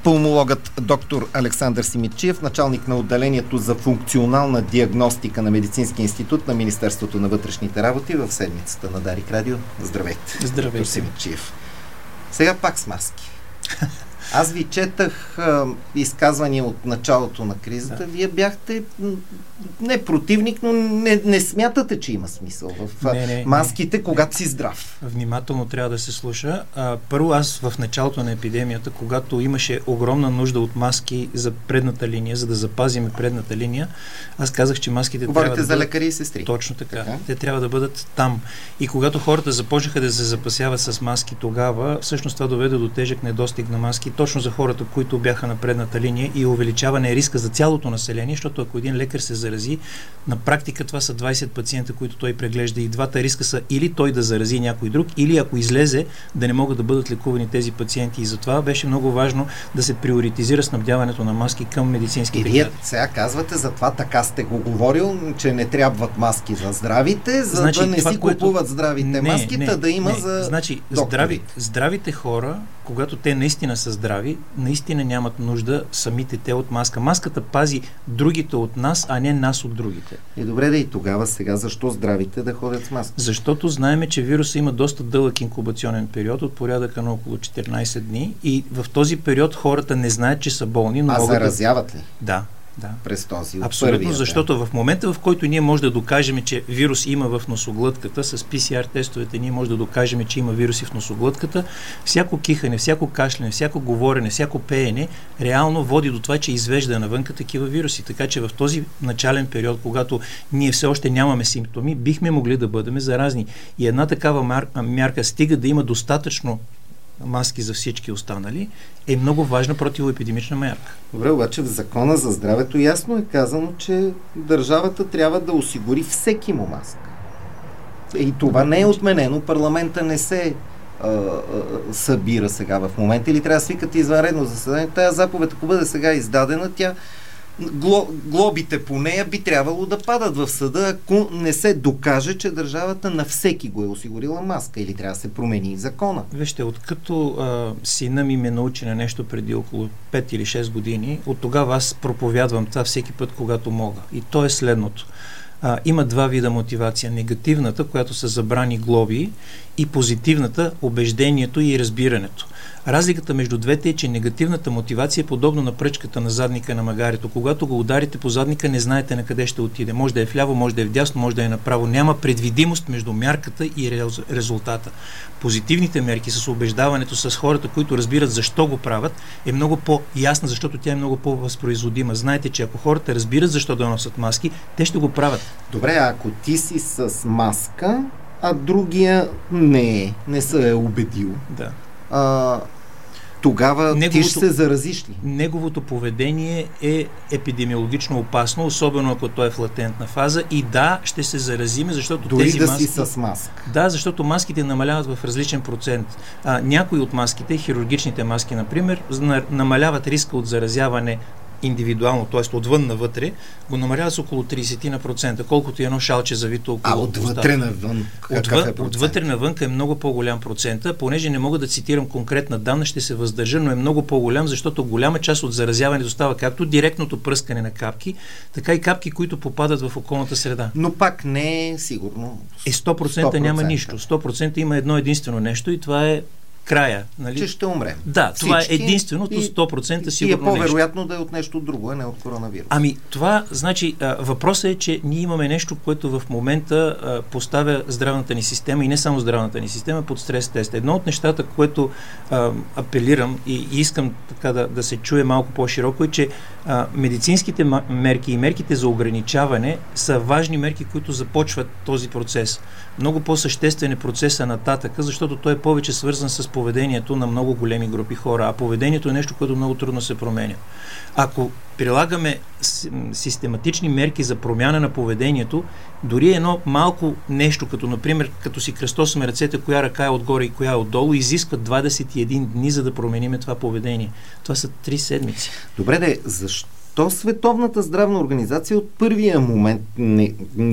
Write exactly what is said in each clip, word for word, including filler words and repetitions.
Пулмологът доктор Александър Симидчиев, началник на отделението за функционална диагностика на Медицинския институт на Министерството на вътрешните работи в седмицата на Дарик Радио. Здравейте. Здравейте. Доктор Симидчиев. Сега пак с маски. Аз ви четах а, изказвания от началото на кризата. Да. Вие бяхте не противник, но не, не смятате, че има смисъл в не, не, маските, не, когато не. си здрав. Внимателно трябва да се слуша. А, първо, аз в началото на епидемията, когато имаше огромна нужда от маски за предната линия, за да запазим предната линия, аз казах, че маските Говорите трябва да за бъдат... лекари и сестри. Точно така. така. Те трябва да бъдат там. И когато хората започнаха да се запасяват с маски тогава, всъщност това доведе до тежък недостиг на маски, точно за хората, които бяха на предната линия и увеличаване риска за цялото население, защото ако един лекар се зарази, на практика това са двайсет пациента, които той преглежда и двата риска са или той да зарази някой друг, или ако излезе, да не могат да бъдат лекувани тези пациенти. И затова беше много важно да се приоритизира снабдяването на маски към медицинските кадри. И вие сега казвате, затова така сте го говорил, че не трябват маски за здравите, за значи, да не това, си което... купуват здравите не, маски, не, да има не. за Значи, здрави, здравите хора, когато те наистина са здрави, наистина нямат нужда самите те от маска. Маската пази другите от нас, а не нас от другите. И добре да и тогава сега, защо здравите да ходят с маска? Защото знаеме, че вируса има доста дълъг инкубационен период, от порядъка на около четиринайсет дни и в този период хората не знаят, че са болни, но а могат заразяват да... ли? Да. Да. През този от Абсолютно, първия, защото да. в момента, в който ние може да докажем, че вирус има в носоглътката, с пи си ар тестовете ние може да докажем, че има вируси в носоглътката, всяко кихане, всяко кашляне, всяко говорене, всяко пеене реално води до това, че извежда навънка такива вируси. Така че в този начален период, когато ние все още нямаме симптоми, бихме могли да бъдем заразни. И една такава мярка, стига да има достатъчно маски за всички останали, е много важна противоепидемична мярка. Добре, обаче в Закона за здравето ясно е казано, че държавата трябва да осигури всеки му маска. И това не е отменено. Парламента не се а, а, събира сега в момента или трябва да свикате извънредно заседание. Тая заповед, ако бъде сега издадена, тя глобите по нея би трябвало да падат в съда, ако не се докаже, че държавата на всеки го е осигурила маска или трябва да се промени закона. Вижте, откато а, сина ми ме научи на нещо преди около пет или шест години, от тогава аз проповядвам това всеки път, когато мога. И то е следното. А, има два вида мотивация. Негативната, която са забрани глоби, и позитивната, убеждението и разбирането. Разликата между двете е, че негативната мотивация е подобно на пръчката на задника на магарето. Когато го ударите по задника, не знаете на къде ще отиде. Може да е вляво, може да е вдясно, може да е направо. Няма предвидимост между мярката и резултата. Позитивните мерки с убеждаването с хората, които разбират защо го правят, е много по-ясна, защото тя е много по-възпроизводима. Знаете, че ако хората разбират защо да носят маски, те ще го правят. Добре, ако ти си с маска, а другия не е, не се е убедил. Да. А, тогава неговото, ти ще се заразиш ли? Неговото поведение е епидемиологично опасно, особено ако той е в латентна фаза и да, ще се заразиме, защото дори тези да маски... си с маска. Да, защото маските намаляват в различен процент. А, някои от маските, хирургичните маски, например, намаляват риска от заразяване индивидуално, т.е. отвън навътре, го намалява с около трийсет на процента, колкото и едно шалче завито около. А отвътре навън? Отвън, е отвътре навън е много по-голям процента, понеже не мога да цитирам конкретна данна, ще се въздържа, но е много по-голям, защото голяма част от заразяването става както директното пръскане на капки, така и капки, които попадат в околната среда. Но пак не е сигурно. Е, сто процента, сто процента няма нищо. сто процента има едно единствено нещо и това е края. Нали? Че ще умрем. Да, всички, това е единственото сто процента сигурно нещо. И е по-вероятно нещо. Да е от нещо друго, а не от коронавирус. Ами, това, значи, а, въпросът е, че ние имаме нещо, което в момента а, поставя здравната ни система и не само здравната ни система под стрес тест. Едно от нещата, което а, апелирам и, и искам така да, да се чуе малко по-широко е, че а, медицинските мерки и мерките за ограничаване са важни мерки, които започват този процес. Много по-съществен е процеса нататъка, защото той е повече свързан с поведението на много големи групи хора, а поведението е нещо, което много трудно се променя. Ако прилагаме систематични мерки за промяна на поведението, дори едно малко нещо, като например, като си кръстосаме ръцете, коя ръка е отгоре и коя е отдолу, изисква двадесет и един дни, за да променим това поведение. Това са три седмици. Добре, де, защо Световната здравна организация от първия момент не, не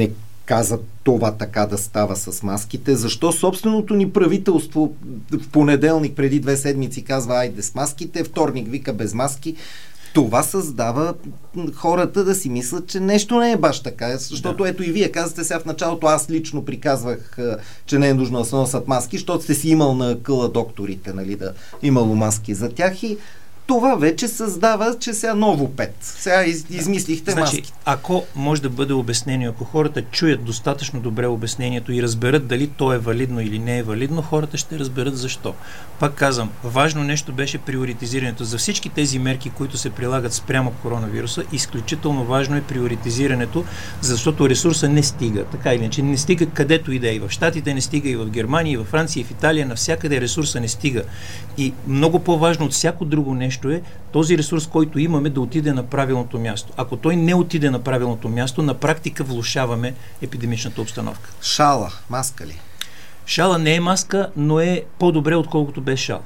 каза това така да става с маските? Защо собственото ни правителство в понеделник преди две седмици казва айде с маските, вторник вика без маски? Това създава хората да си мислят, че нещо не е баш така. Защото да. Ето и вие казвате сега в началото, аз лично приказвах, че не е нужно да се носят маски, защото сте си имал на къла докторите, нали, да имало маски за тях и това вече създава, че сега ново пет. Сега из, измислихте значи, маски. Ако може да бъде обяснение, ако хората чуят достатъчно добре обяснението и разберат дали то е валидно или не е валидно, хората ще разберат защо. Пак казвам, важно нещо беше приоритизирането. За всички тези мерки, които се прилагат спрямо коронавируса, изключително важно е приоритизирането, защото ресурса не стига. Така или иначе, не стига където и да е. И в Щатите не стига, и в Германия, и в Франция, и в Италия, навсякъде ресурса не стига. И много по-важно от всяко друго нещо е този ресурс, който имаме, да отиде на правилното място. Ако той не отиде на правилното място, на практика влошаваме епидемичната обстановка. Шала, маска ли? Шала не е маска, но е по-добре, отколкото без шал.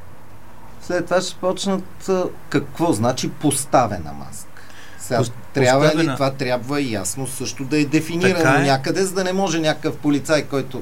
След това ще почнат какво значи поставена маска. Сега, Пост, трябва поставена... ли това трябва ясно също да е дефинирано е... някъде, за да не може някакъв полицай, който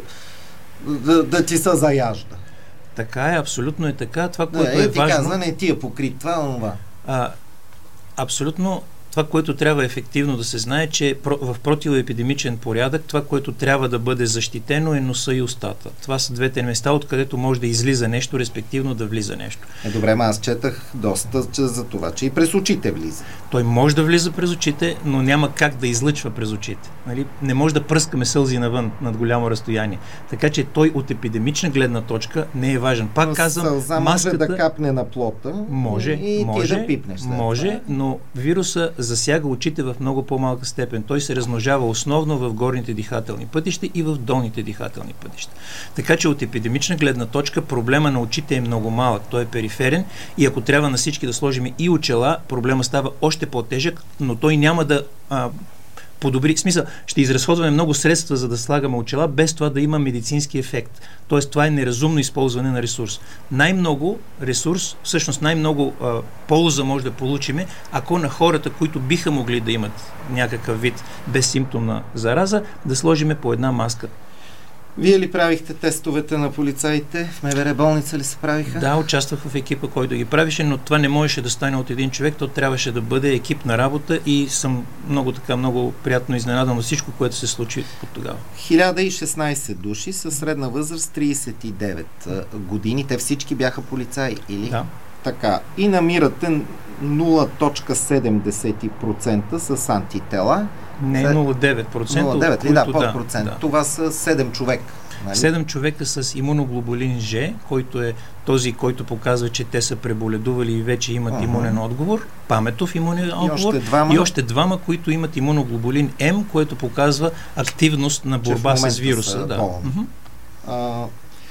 да, да ти се заяжда. Така е, абсолютно е така. Това, което не, е ти важно... казва, не ти е покрит това, това. А, абсолютно това, което трябва ефективно да се знае, че в противоепидемичен порядък това, което трябва да бъде защитено, е носа и устата. Това са двете места, откъдето може да излиза нещо, респективно да влиза нещо. Е, добре, ма аз четах доста че за това, че и през очите влиза. Той може да влиза през очите, но няма как да излъчва през очите. Нали? Не може да пръскаме сълзи навън над голямо разстояние. Така че той от епидемична гледна точка не е важен. Пак но казвам, сълза маската... може да капне на плота може, и може, ти да пипнеш. Може, това. Но вируса засяга очите в много по-малка степен. Той се размножава основно в горните дихателни пътища и в долните дихателни пътища. Така че от епидемична гледна точка проблема на очите е много малък. Той е периферен и ако трябва на всички да сложим и очела, проблема става още по-тежък, но той няма да а, подобри. В смисъл, ще изразходваме много средства, за да слагаме очела, без това да има медицински ефект. Тоест, това е неразумно използване на ресурс. Най-много ресурс, всъщност най-много а, полза може да получиме, ако на хората, които биха могли да имат някакъв вид безсимптомна зараза, да сложиме по една маска. Вие ли правихте тестовете на полицаите? В МВР болница ли се правиха? Да, участвах в екипа, който ги правише, но това не можеше да стане от един човек, то трябваше да бъде екип на работа и съм много така, много приятно изненадан от всичко, което се случи от тогава. хиляда и шестнайсет души със средна възраст трийсет и девет години. Те всички бяха полицаи, или? Да. Така. И намирате нула цяло седем процента с антитела. Не, нула цяло девет процента. нула цяло девет ли? Да, под процент. Да. Това са седем човека. Нали? седем човека с имуноглобулин Ж, който е този, който показва, че те са преболедували и вече имат uh-huh. имунен отговор, паметов имунен отговор, и още, двама... и още двама, които имат имуноглобулин М, което показва активност на борба с вируса. Да. Uh-huh. А,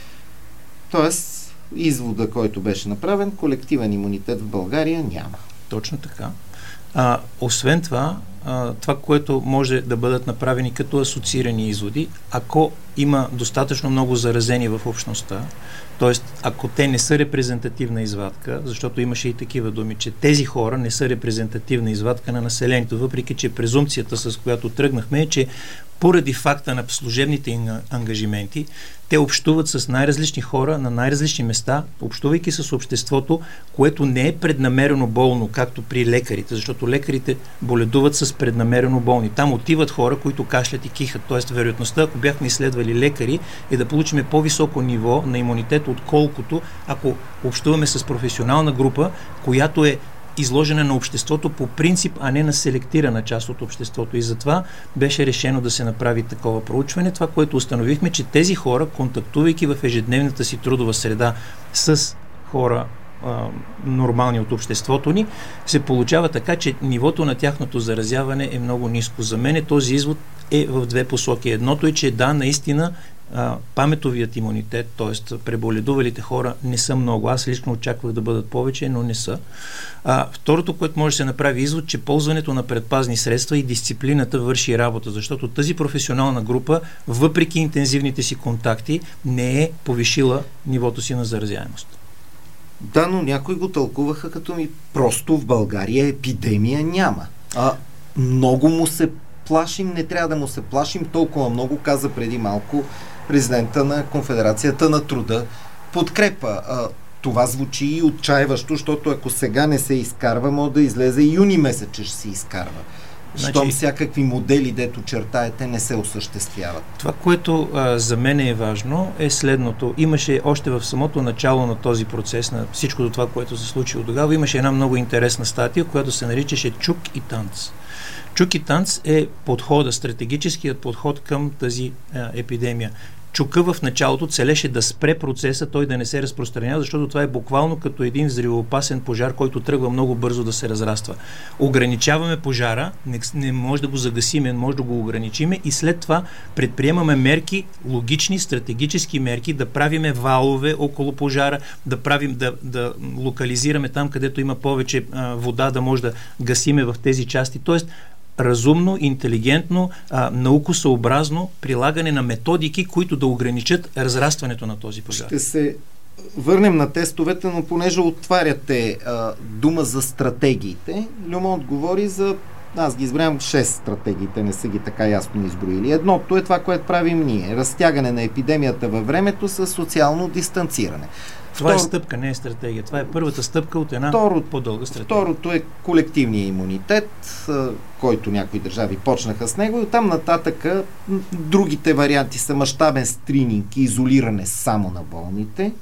тоест, извода, който беше направен, колективен имунитет в България няма. Точно така. А, освен това, а, това, което може да бъдат направени като асоциирани изводи, ако има достатъчно много заразени в общността, т.е. ако те не са репрезентативна извадка, защото имаше и такива думи, че тези хора не са репрезентативна извадка на населението, въпреки че презумпцията, с която тръгнахме, е, че поради факта на служебните им ангажименти, те общуват с най-различни хора на най-различни места, общувайки с обществото, което не е преднамерено болно, както при лекарите, защото лекарите боледуват с преднамерено болни. Там отиват хора, които кашлят и кихат. Тоест, вероятността, ако бяхме изследвали лекари, е да получим по-високо ниво на имунитет, отколкото ако общуваме с професионална група, която е изложена на обществото по принцип, а не на селектирана част от обществото. И затова беше решено да се направи такова проучване. Това, което установихме, че тези хора, контактувайки в ежедневната си трудова среда с хора а, нормални от обществото ни, се получава така, че нивото на тяхното заразяване е много ниско. За мен този извод е в две посоки. Едното е, че да, наистина Uh, паметовият имунитет, т.е. преболедувалите хора не са много. Аз лично очаквах да бъдат повече, но не са. Uh, второто, което може да се направи извод, че ползването на предпазни средства и дисциплината върши работа, защото тази професионална група, въпреки интензивните си контакти, не е повишила нивото си на заразяемост. Да, но някои го тълкуваха като ми просто в България епидемия няма. А много му се плашим, не трябва да му се плашим толкова много, каза преди малко президента на Конфедерацията на труда. Подкрепа. А, това звучи и отчаиващо, защото ако сега не се изкарва, може да излезе и юни месец, че ще се изкарва. Щом значи, всякакви модели, дето чертаете, не се осъществяват. Това, което а, за мен е важно, е следното. Имаше още в самото начало на този процес, на всичко това, което се случи от тогава, имаше една много интересна статия, която се наричаше Чук и танц. Чук и танц е подхода, стратегическият подход към тази а, епидемия. Чука в началото целеше да спре процеса, той да не се разпространява, защото това е буквално като един взривоопасен пожар, който тръгва много бързо да се разраства. Ограничаваме пожара, не, не може да го загасиме, не може да го ограничиме и след това предприемаме мерки, логични, стратегически мерки, да правиме валове около пожара, да правим, да, да локализираме там, където има повече а, вода, да може да гасиме в тези части. Тоест, разумно, интелигентно, а, наукосъобразно прилагане на методики, които да ограничат разрастването на този пожар. Ще се върнем на тестовете, но понеже отваряте а, дума за стратегиите, Люма отговори за... Аз ги избравям шест стратегиите, не са ги така ясно изброили. Едното е това, което правим ние. Разтягане на епидемията във времето с социално дистанциране. Това Втор... е стъпка, не е стратегия. Това е първата стъпка от една Второ... по-дълга стратегия. Второто е колективния имунитет, който някои държави почнаха с него и оттам нататъка другите варианти са мащабен скрининг и изолиране само на болните,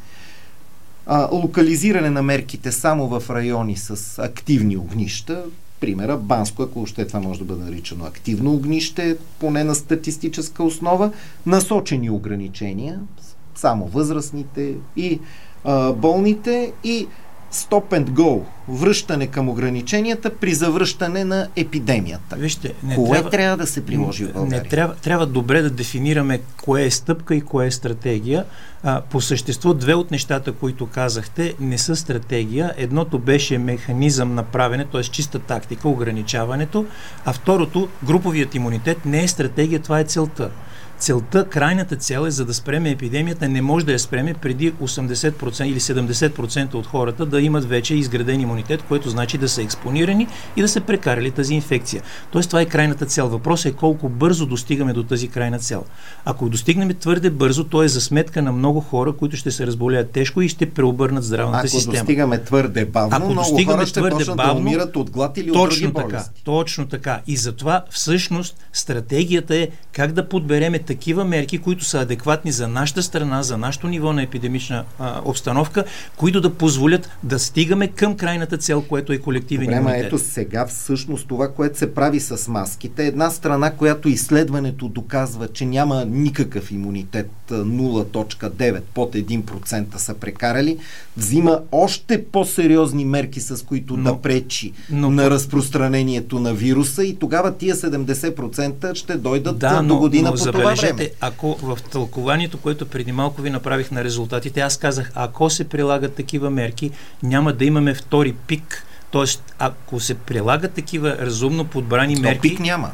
а, локализиране на мерките само в райони с активни огнища. Примера Банско, ако още това може да бъде наричано активно огнище, поне на статистическа основа, насочени ограничения, само възрастните и а, болните и stop and go, връщане към ограниченията при завръщане на епидемията. Вижте, не кое трябва, трябва да се приложи в България? Не трябва, трябва добре да дефинираме кое е стъпка и кое е стратегия. А, по същество, две от нещата, които казахте, не са стратегия. Едното беше механизъм на правене, т.е. чиста тактика, ограничаването, а второто, груповият имунитет, не е стратегия, това е целта. Целта, крайната цел е, за да спреме епидемията, не може да я спреме преди осемдесет процента или седемдесет процента от хората да имат вече изграден имунитет, което значи да са експонирани и да са прекарали тази инфекция. Тоест това е крайната цел. Въпросът е колко бързо достигаме до тази крайна цел. Ако достигнем твърде бързо, то е за сметка на много хора, които ще се разболеят тежко и ще преобърнат здравната Ако система. Ако достигаме твърде бавно, Ако много достигаме хора ще почнат да умират от глад или от други болести. Така, точно така. И затова всъщност стратегията е как да подбереме такива мерки, които са адекватни за нашата страна, за нашето ниво на епидемична а, обстановка, които да позволят да стигаме към крайната цел, което е колективен Проблема, имунитет. Ето сега всъщност това, което се прави с маските, една страна, която изследването доказва, че няма никакъв имунитет, нула цяло и девет, под един процент са прекарали, взима още по-сериозни мерки, с които но, да пречи но, на разпространението на вируса и тогава тия седемдесет процента ще дойдат да, до година но, по това време. Ако в тълкованието, което преди малко ви направих на резултатите, аз казах, ако се прилагат такива мерки, няма да имаме втори пик. Тоест, ако се прилагат такива разумно подбрани Но мерки... пик няма.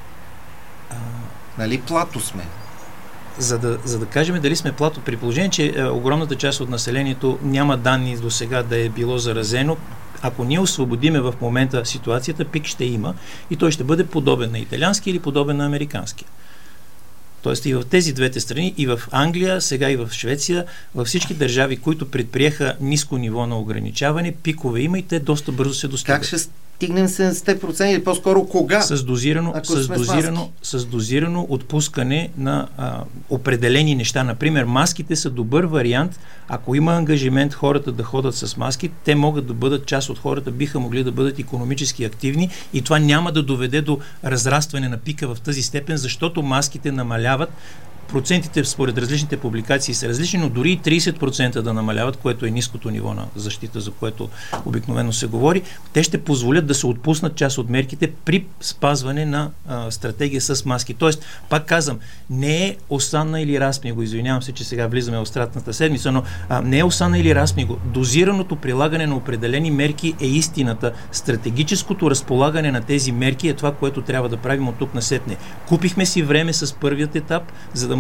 А... Нали плато сме? За да, за да кажем дали сме плато, при положение, че е, огромната част от населението няма данни до сега да е било заразено, ако ние освободиме в момента ситуацията, пик ще има и той ще бъде подобен на италиански или подобен на американски. Тоест и в тези двете страни, и в Англия, сега и в Швеция, във всички държави, които предприеха ниско ниво на ограничаване, пикове има и те доста бързо се достигат. Как ще стигнем седемдесет процента или по-скоро кога? С дозирано, с дозирано, с дозирано отпускане на а, определени неща. Например, маските са добър вариант. Ако има ангажимент хората да ходят с маски, те могат да бъдат, част от хората биха могли да бъдат икономически активни и това няма да доведе до разрастване на пика в тази степен, защото маските намаляват. Процентите според различните публикации са различни, но дори и трийсет процента да намаляват, което е ниското ниво на защита, за което обикновено се говори, те ще позволят да се отпуснат част от мерките при спазване на а, стратегия с маски. Тоест, пак казвам, не е осанна или разпниго, извинявам се, че сега влизаме в стратната седмица, но а, не е осанна или разпниго. Дозираното прилагане на определени мерки е истината. Стратегическото разполагане на тези мерки е това, което трябва да правим от тук насетне. Купихме си време с първият етап, за да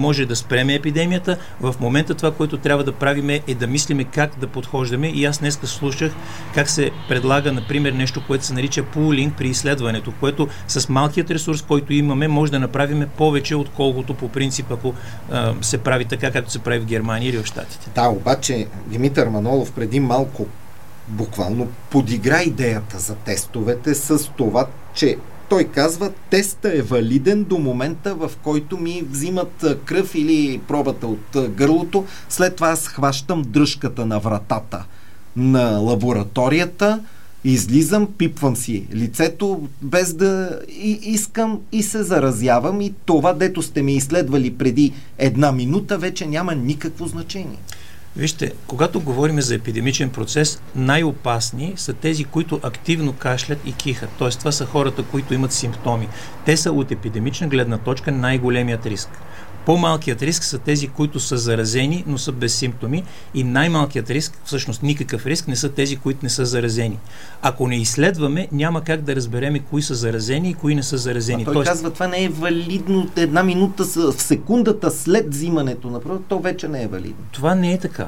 може да спреме епидемията. В момента това, което трябва да правим е да мислиме как да подхождаме. И аз днес слушах как се предлага, например, нещо, което се нарича пулинг при изследването, което с малкият ресурс, който имаме, може да направим повече, отколкото по принцип, ако а, се прави така, както се прави в Германия или в Щатите. Да, обаче Димитър Манолов преди малко буквално подигра идеята за тестовете с това, че той казва, теста е валиден до момента, в който ми взимат кръв или пробата от гърлото, след това аз хващам дръжката на вратата на лабораторията, излизам, пипвам си лицето, без да и, искам и се заразявам и това, дето сте ми изследвали преди една минута, вече няма никакво значение. Вижте, когато говорим за епидемичен процес, най-опасни са тези, които активно кашлят и кихат. Тоест, това са хората, които имат симптоми. Те са от епидемична гледна точка най-големият риск. По-малкият риск са тези, които са заразени, но са без симптоми, и най-малкият риск, всъщност никакъв риск, не са тези, които не са заразени. Ако не изследваме, няма как да разбереме кои са заразени и кои не са заразени. А той Тоест... казва, това не е валидно една минута в секундата след взимането на пръв, то вече не е валидно. Това не е така.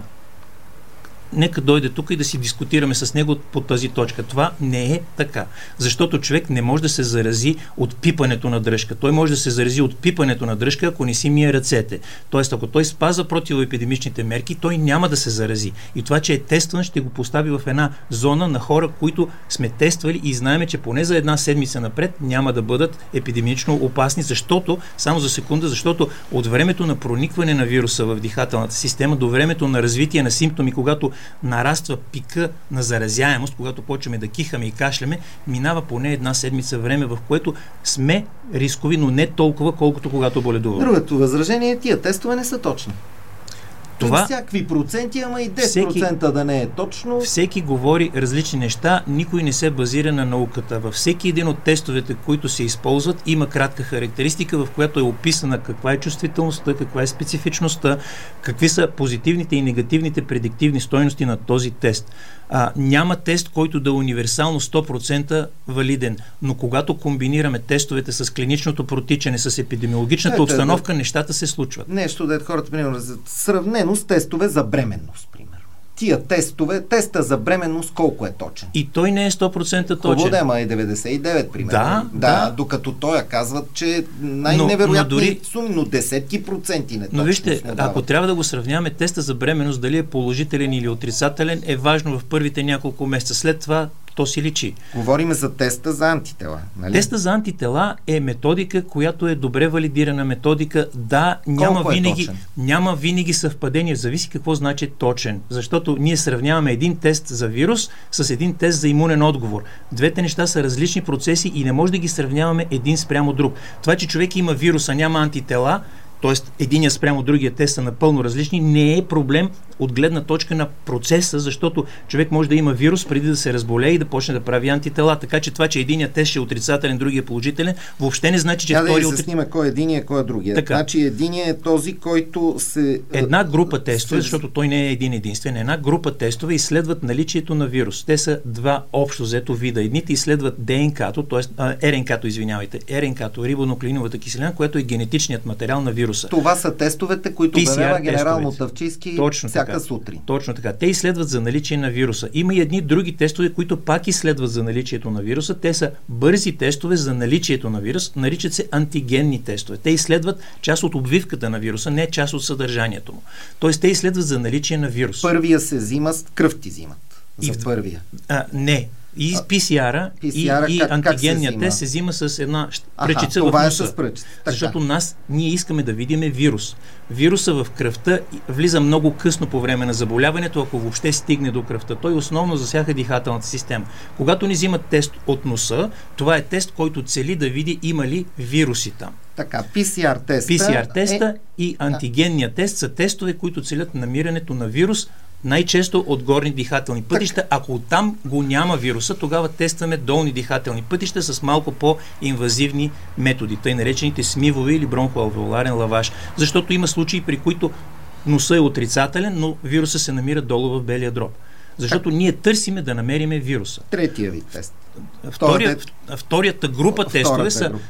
Нека дойде тук и да си дискутираме с него по тази точка. Това не е така. Защото човек не може да се зарази от пипането на дръжка. Той може да се зарази от пипането на дръжка, ако не си мие ръцете. Тоест, ако той спазва противоепидемичните мерки, той няма да се зарази. И това, че е тестван, ще го постави в една зона на хора, които сме тествали и знаем, че поне за една седмица напред няма да бъдат епидемично опасни, защото, само за секунда, защото от времето на проникване на вируса в дихателната система до времето на развитие на симптоми, когато нараства пика на заразяемост, когато почваме да кихаме и кашляме, минава поне една седмица време, в което сме рискови, но не толкова, колкото когато боледуваме. Другото възражение е, тия тестове не са точни. Това... Всякакви проценти, ама и десет процента всеки, да не е точно. Всеки говори различни неща, никой не се базира на науката. Във всеки един от тестовете, които се използват, има кратка характеристика, в която е описана каква е чувствителността, каква е специфичността, какви са позитивните и негативните предиктивни стойности на този тест. А, няма тест, който да е универсално сто процента валиден, но когато комбинираме тестовете с клиничното протичане, с епидемиологичната Ето, обстановка, да, нещата се случват. Нещо, да хората, примерно, сравнено с тестове за бременност, примерно. Тия тестове, теста за бременност колко е точен? И той не е сто процента точен. Хубаво да, ама е деветдесет и девет, примерно. Да, да, да. Докато той казват, че най-невероятни но, но дори... суми, но десетки проценти не точно. Но вижте, ако трябва да го сравняваме, теста за бременност, дали е положителен или отрицателен, е важно в първите няколко месеца. След това то си личи. Говорим за теста за антитела, нали? Теста за антитела е методика, която е добре валидирана методика. Да, няма винаги, е няма винаги съвпадение. Зависи какво значи точен. Защото ние сравняваме един тест за вирус с един тест за имунен отговор. Двете неща са различни процеси и не може да ги сравняваме един спрямо друг. Това, че човек има вирус, а няма антитела, т.е. единия спрямо другия тест са напълно различни, не е проблем от гледна точка на процеса, защото човек може да има вирус преди да се разболее и да почне да прави антитела. Така че това, че единия тест ще е отрицателен, другия положителен, въобще не значи, че да, втория... Да, да се снима кой е единия, кой е другия. Така. Значи единия е този, който се... Една група тестове, защото той не е един единствен, една група тестове изследват наличието на вирус. Те са два общо взето вида. Едните изследват ДНК-то, т.е. РНК-то, извинявайте, РНК-то, рибонуклеиновата киселина, която е генетичният материал на вируса. Това са тестовете, които обявява генерал Мутафчийски всяка така, сутрин. Точно така. Те изследват за наличие на вируса. Има и едни други тестове, които пак изследват за наличието на вируса. Те са бързи тестове за наличието на вирус. Наричат се антигенни тестове. Те изследват част от обвивката на вируса, не част от съдържанието му. Тоест, те изследват за наличие на вирус. Първия се взима, кръв ти взимат. За и в... първия. А, не. И пи си ар-а, и, и как, антигенният как тест се взима с една пръчица Аха, това в носа. Е с пръчица. Защото нас, ние искаме да видим вирус. Вируса в кръвта влиза много късно по време на заболяването, ако въобще стигне до кръвта. Той основно засяга дихателната система. Когато ни взимат тест от носа, това е тест, който цели да види има ли вируси там. Така, пи си ар теста, пи си ар теста е... и антигенният тест са тестове, които целят намирането на вирус, най-често от горни дихателни пътища. Так. Ако там го няма вируса, тогава тестваме долни дихателни пътища с малко по-инвазивни методи, тъй наречените смивови или бронхоалвеоларен лаваж. Защото има случаи, при които носа е отрицателен, но вируса се намира долу в белия дроб. Защото так. Ние търсиме да намериме вируса. Третия вид тест. Втория, вторията група Втората тестове са група.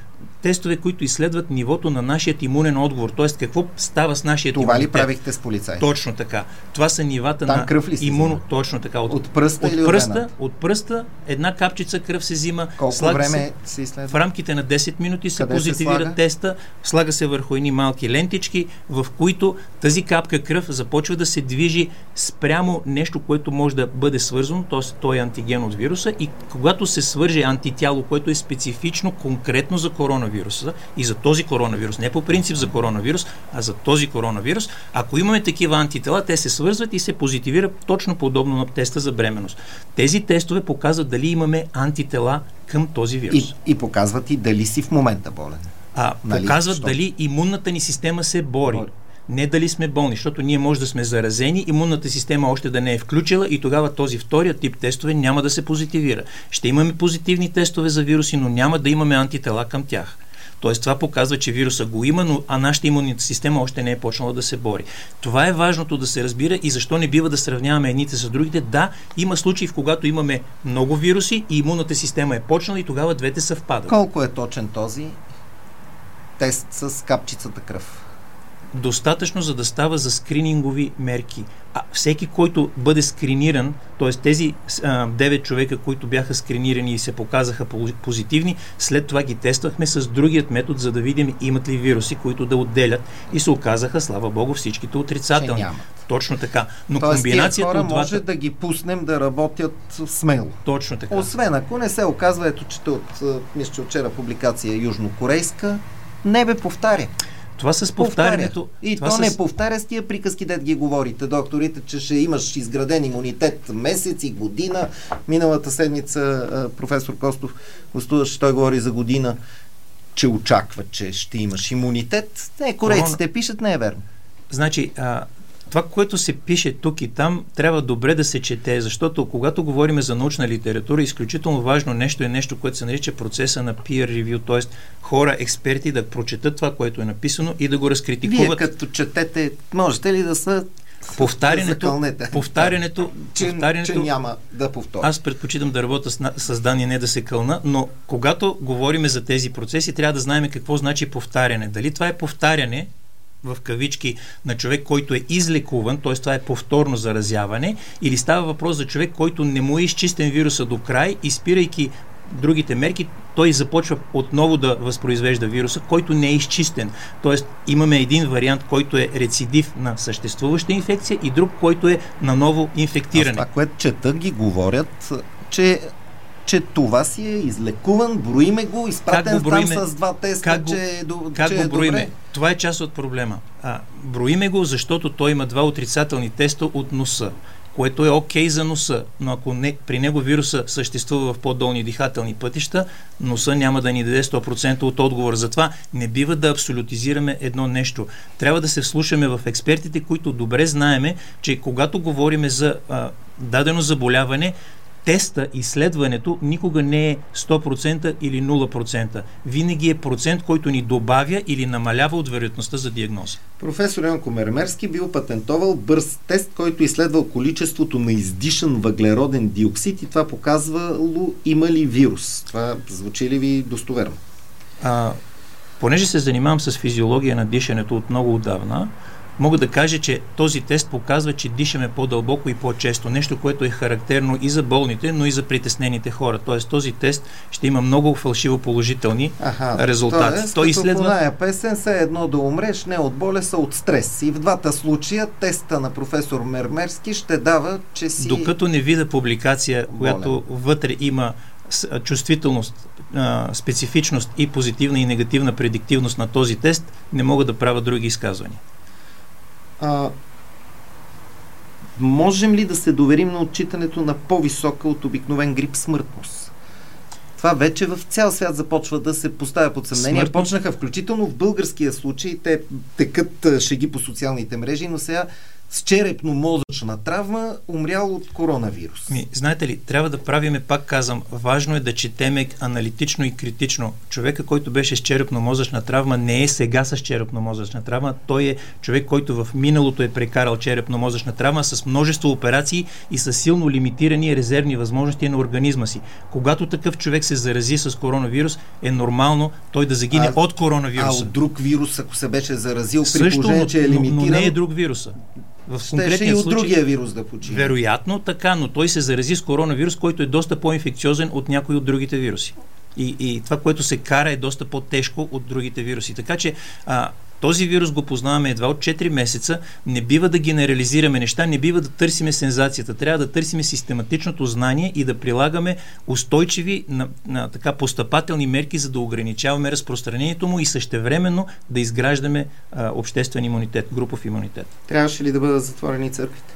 тестове, които изследват нивото на нашия имунен отговор, т.е. какво става с нашия имунитет. Това ли правихте с полицаи? Точно така. Това са нивата Там на кръв ли имуно... Точно така. От, от пръста от или пръста, от вена? От пръста една капчица кръв се взима. Колко време се, се изследва? В рамките на десет минути се Къде позитивира се теста, слага се върху едни малки лентички, в които тази капка кръв започва да се движи спрямо нещо, което може да бъде свързано, т.е. той е антиген от вируса, и когато се свърже антитяло, което е специфично, конкретно за коронавируса и за този коронавирус, не по принцип за коронавирус, а за този коронавирус, ако имаме такива антитела, те се свързват и се позитивира точно подобно на теста за бременност. Тези тестове показват дали имаме антитела към този вирус. И, и показват и дали си в момента болен. А, нали? Показват Що? Дали имунната ни система се бори. бори. Не дали сме болни, защото ние може да сме заразени, имунната система още да не е включила и тогава този втория тип тестове няма да се позитивира. Ще имаме позитивни тестове за вируси, но няма да имаме антитела към тях. Тоест това показва, че вируса го има, но а нашата имунна система още не е почнала да се бори. Това е важното да се разбира и защо не бива да сравняваме едните с другите. Да, има случаи, в когато имаме много вируси и имунната система е почнала и тогава двете съвпадат. Колко е точен този тест с капчицата кръв? Достатъчно, за да става за скринингови мерки. А всеки, който бъде скриниран, т.е. тези а, девет човека, които бяха скринирани и се показаха позитивни, след това ги тествахме с другият метод, за да видим имат ли вируси, които да отделят, и се оказаха, слава Богу, всичките отрицателни. Точно така. Но тоест, комбинацията хора от двата... може да ги пуснем да работят смело. Точно така. Освен ако не се оказва, ето чета от, мисля, от вчера публикация южнокорейска, не бе повтаря. Това с повтарянето... И това то с... не повтаря с тия приказки, дет ги говорите, докторите, че ще имаш изграден имунитет месец и година. Миналата седмица професор Костов гостуваше, той говори за година, че очаква, че ще имаш имунитет. Не, корейците пишат, не е верно. Значи, а, това, което се пише тук и там, трябва добре да се чете, защото когато говорим за научна литература, изключително важно нещо е нещо, което се нарича процеса на peer review, т.е. хора, експерти да прочетат това, което е написано и да го разкритикуват. Вие като четете, можете ли да са повтарянето, повтарянето, че, повтарянето, че няма да повторя. Аз предпочитам да работя с, с данни, не да се кълна, но когато говорим за тези процеси, трябва да знаем какво значи повтаряне. Дали това е повтаряне в кавички на човек, който е излекуван, т.е. това е повторно заразяване, или става въпрос за човек, който не му е изчистен вируса до край и спирайки другите мерки, той започва отново да възпроизвежда вируса, който не е изчистен. Тоест имаме един вариант, който е рецидив на съществуваща инфекция и друг, който е на ново инфектиране. Аз това, което чета, ги говорят, че че това си е излекуван, броиме го, изпратен го там с два теста, как че е, до, как че го е броиме? добре. Това е част от проблема. А, броиме го, защото той има два отрицателни теста от носа, което е окей за носа, но ако не, при него вируса съществува в по-долни дихателни пътища, носа няма да ни даде сто процента от отговор. Затова не бива да абсолютизираме едно нещо. Трябва да се вслушаме в експертите, които добре знаеме, че когато говорим за а, дадено заболяване, теста, изследването никога не е сто процента или нула процента. Винаги е процент, който ни добавя или намалява от вероятността за диагноза. Професор Йонко Мермерски бил патентовал бърз тест, който изследвал количеството на издишан въглероден диоксид и това показвало има ли вирус. Това звучи ли ви достоверно? А, понеже се занимавам с физиология на дишането от много отдавна, мога да кажа, че този тест показва, че дишаме по-дълбоко и по-често. Нещо, което е характерно и за болните, но и за притеснените хора. Тоест този тест ще има много фалшиво положителни Аха, резултати. Тоест, Той като изследва... по ная песен, все едно да умреш, не от болест, а от стрес. И в двата случая теста на професор Мермерски ще дава, че си... Докато не видя публикация, болен, която вътре има чувствителност, специфичност и позитивна и негативна предиктивност на този тест, не мога да правя други изказвания. А, можем ли да се доверим на отчитането на по-висока от обикновен грип смъртност? Това вече в цял свят започва да се поставя под съмнение. Смъртност... Почнаха включително в българския случай, те текат шеги по социалните мрежи, но сега с черепно-мозъчна травма умрял от коронавирус. Ми, знаете ли, трябва да правиме, пак казвам, важно е да четеме аналитично и критично. Човека, който беше с черепно-мозъчна травма, не е сега с черепно-мозъчна травма. Той е човек, който в миналото е прекарал черепно-мозъчна травма с множество операции и с силно лимитирани резервни възможности на организма си. Когато такъв човек се зарази с коронавирус, е нормално той да загине а, от коронавируса. А от друг вирус, ако се беше заразил, също, при положение, че е лимитиран... Но, но не е друг вируса. В Щеше и от случай, другия вирус да почине. Вероятно така, но той се зарази с коронавирус, който е доста по-инфекциозен от някои от другите вируси. И, и това, което се кара, е доста по-тежко от другите вируси. Така че а, този вирус го познаваме едва от четири месеца. Не бива да генерализираме неща, не бива да търсиме сензацията. Трябва да търсиме систематичното знание и да прилагаме устойчиви на, на така постъпателни мерки, за да ограничаваме разпространението му и същевременно да изграждаме а, обществен имунитет, групов имунитет. Трябваше ли да бъдат затворени църквите?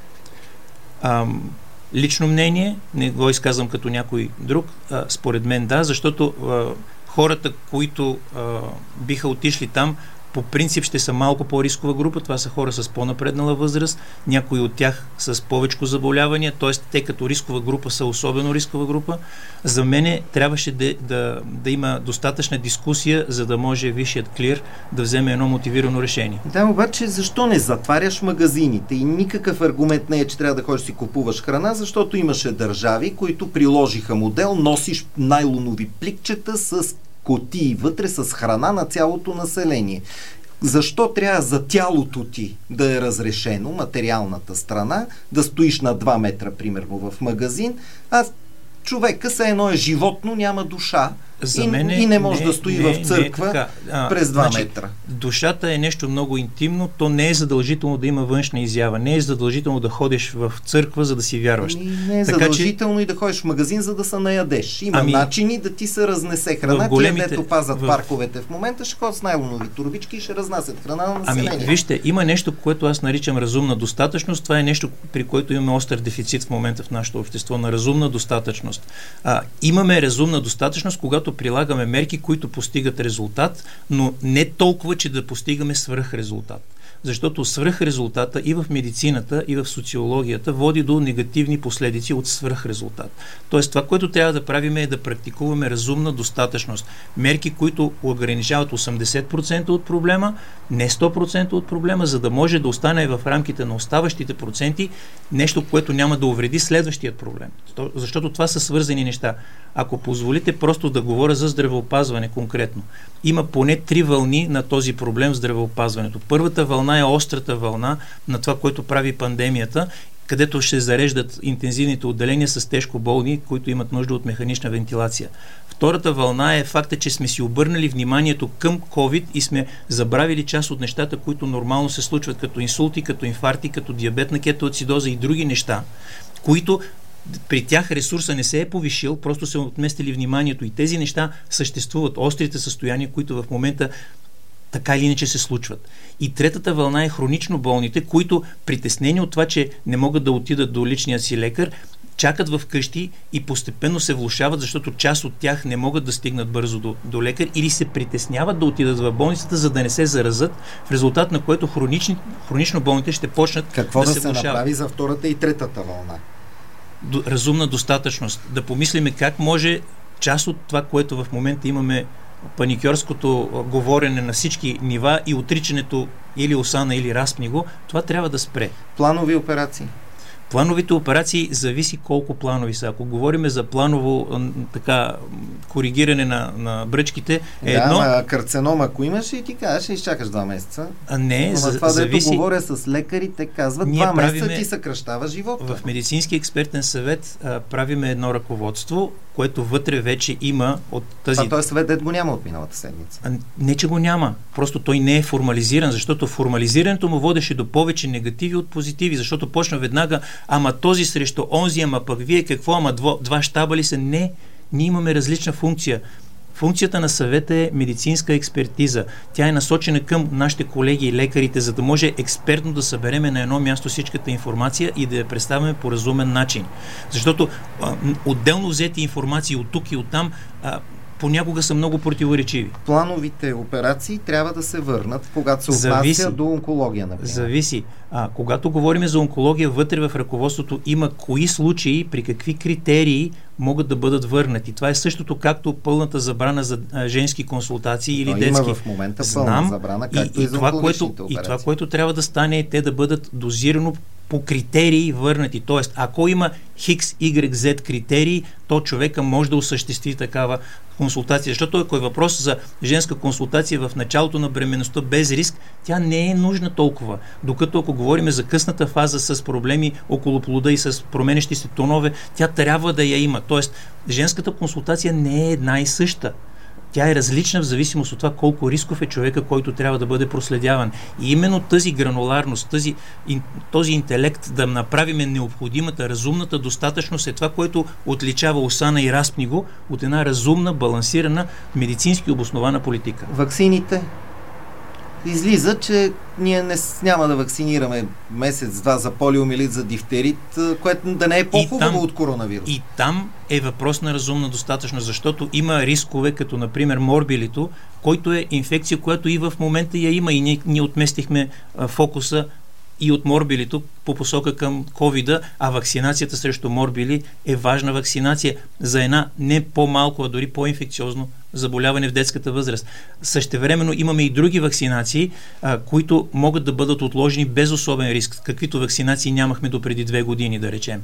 Ам, лично мнение, не го изказвам като някой друг, а, според мен да, защото а, хората, които а, биха отишли там, по принцип ще са малко по-рискова група. Това са хора с по-напреднала възраст, някои от тях с повечко заболявания, т.е. те като рискова група са особено рискова група. За мене трябваше да, да, да има достатъчна дискусия, за да може висшият клир да вземе едно мотивирано решение. Да, обаче защо не затваряш магазините? И никакъв аргумент не е, че трябва да ходиш си купуваш храна, защото имаше държави, които приложиха модел, носиш найлонови пликчета с кутии вътре с храна на цялото население. Защо трябва за тялото ти да е разрешено, материалната страна, да стоиш на два метра, примерно, в магазин, а човека се едно е животно, няма душа За и, мен е, и не може не, да стои не, в църква не е а, през два значи, метра. Душата е нещо много интимно, то не е задължително да има външна изява, не е задължително да ходиш в църква, за да си вярваш. Ами, не е така, задължително че... и да ходиш в магазин, за да се наядеш. Има ами, начини да ти се разнесе храна. Големите... Тия, дето пазат в... парковете в момента, ще ходят с найлонови турбички и ще разнасят храна на населението. Ами, вижте, има нещо, което аз наричам разумна достатъчност. Това е нещо, при което имаме остър дефицит в момента в нашето общество на разумна достатъчност. А, имаме разумна достатъчност, когато прилагаме мерки, които постигат резултат, но не толкова, че да постигаме свръхрезултат. Защото свръхрезултата и в медицината, и в социологията води до негативни последици от свръхрезултат. Тоест, това, което трябва да правим е да практикуваме разумна достатъчност. Мерки, които ограничават осемдесет процента от проблема, не сто процента от проблема, за да може да остане в рамките на оставащите проценти нещо, което няма да увреди следващият проблем. Защото това са свързани неща. Ако позволите просто да говоря за здравеопазване конкретно, има поне три вълни на този проблем в здравеопазването. Първата вълна е острата вълна на това, което прави пандемията, където ще зареждат интензивните отделения с тежко болни, които имат нужда от механична вентилация. Втората вълна е факта, че сме си обърнали вниманието към COVID и сме забравили част от нещата, които нормално се случват, като инсулти, като инфаркти, като диабетна кетоацидоза и други неща, които при тях ресурса не се е повишил, просто се отместили вниманието и тези неща съществуват, острите състояния, които в момента така или иначе се случват. И третата вълна е хронично болните, които притеснени от това, че не могат да отидат до личния си лекар, чакат в къщи и постепенно се влошават, защото част от тях не могат да стигнат бързо до, до лекар или се притесняват да отидат в болницата, за да не се заразат, в резултат на което хронични, хронично болните ще почнат Какво да, да се влошават. Какво да се направи за втората и третата вълна? До, разумна достатъчност. Да помислиме как може част от това, което в момента имаме паникьорското говорене на всички нива и отричането или осана, или разпни го, това трябва да спре. Планови операции. Плановите операции зависи колко планови са. Ако говорим за планово така коригиране на, на бръчките, е да, едно... Да, карцином, ако имаш и ти кажеш, ще изчакаш два месеца. А не, но за, това, зависи... дето говоря с лекари, те казват, два месеца ти съкращава живота. В медицински експертен съвет а, правиме едно ръководство, което вътре вече има от тази... Това този съвет, дето го няма от миналата седмица. А, не, че го няма. Просто той не е формализиран, защото формализирането му водеше до повече негативи от позитиви, защото почна веднага, ама този срещу онзи, ама пък вие какво, ама дво, два щаба ли са? Не, ние имаме различна функция. Функцията на съвета е медицинска експертиза. Тя е насочена към нашите колеги и лекарите, за да може експертно да събереме на едно място всичката информация и да я представяме по разумен начин. Защото а, отделно взети информации от тук и от там а, понякога са много противоречиви. Плановите операции трябва да се върнат, когато се отнася Зависи, до онкология, например. Зависи. А, когато говорим за онкология, вътре в ръководството има кои случаи, при какви критерии могат да бъдат върнати. Това е същото, както пълната забрана за а, женски консултации или Но детски. Има в момента пълна Знам, забрана, както и, и, и за това, онкологичните което, операции. и това, което трябва да стане, е те да бъдат дозирано по критерии върнати. Тоест, ако има X, Y, Z критерии, то човека може да осъществи такава консултация. Защото ако е въпрос за женска консултация в началото на бременността без риск, тя не е нужна толкова. Докато ако говорим за късната фаза с проблеми около плода и с променящи се тонове, тя трябва да я има. Тоест, женската консултация не е една и съща. Тя е различна в зависимост от това колко рисков е човека, който трябва да бъде проследяван. И именно тази грануларност, тази, този интелект да направиме необходимата, разумната достатъчност е това, което отличава Осана и Распниго от една разумна, балансирана, медицински обоснована политика. Ваксините. Излиза, че ние не, няма да вакцинираме месец-два за полиомиелит, за дифтерит, което да не е по-хубаво там, от коронавирус. И там е въпрос на разумна достатъчност, защото има рискове, като например морбилито, който е инфекция, която и в момента я има и ние, ние отместихме а, фокуса и от морбилито по посока към ковида, а вакцинацията срещу морбили е важна вакцинация за една не по-малко, а дори по-инфекциозно заболяване в детската възраст. Същевременно имаме и други вакцинации, а, които могат да бъдат отложени без особен риск, каквито вакцинации нямахме до преди две години, да речем.